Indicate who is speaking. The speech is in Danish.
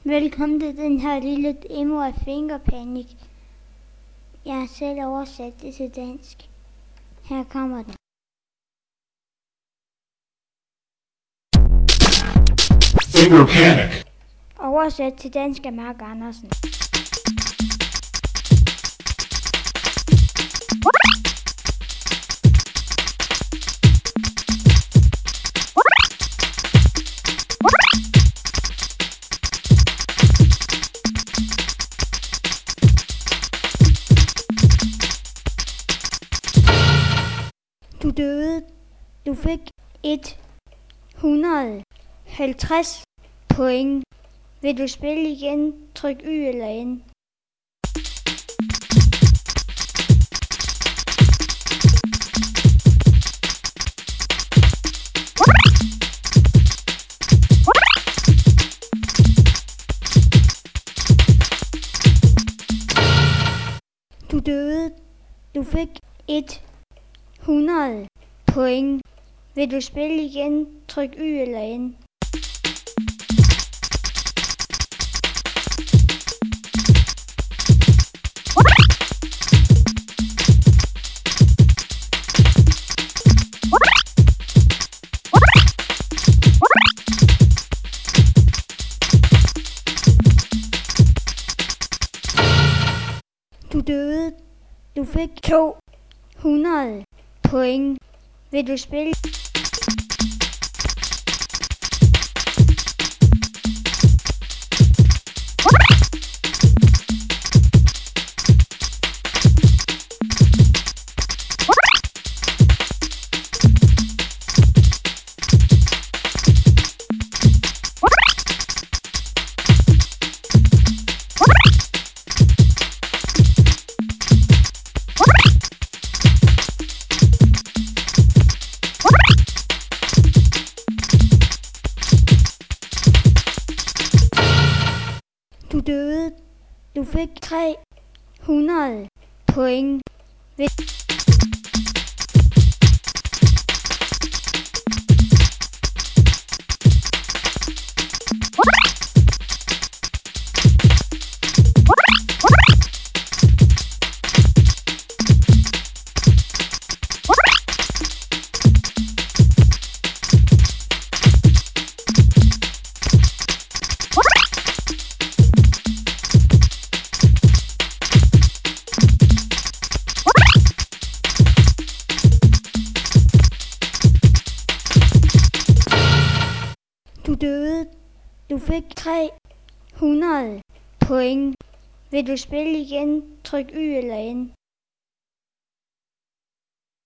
Speaker 1: Velkommen til den her lille demo af Fingerpanic. Jeg har selv oversat det til dansk. Her kommer den.
Speaker 2: Fingerpanic.
Speaker 1: Oversat til dansk af Mark Andersen. Du døde. Du fik 150 point. Vil du spille igen? Tryk Y eller N. Du døde. Du fik 100 point. Vil du spille igen? Tryk Y eller N. Du døde. Du fik 200 point. Vil du spille? Du døde. Du fik 300 point. Du døde. Du fik 300 point. Vil du spille igen? Tryk Y eller N.